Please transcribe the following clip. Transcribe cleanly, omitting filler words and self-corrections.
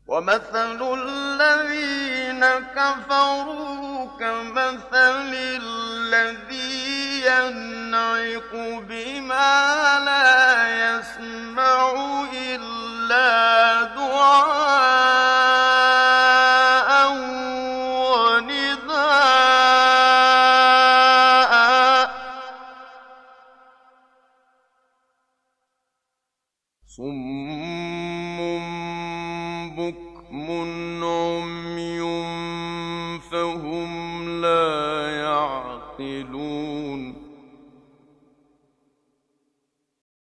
ومثل الذين كفروا كمثل الذي ينعق بما لا يسمع إلا دعاء ونداء صم بكم عمي فهم لا يعقلون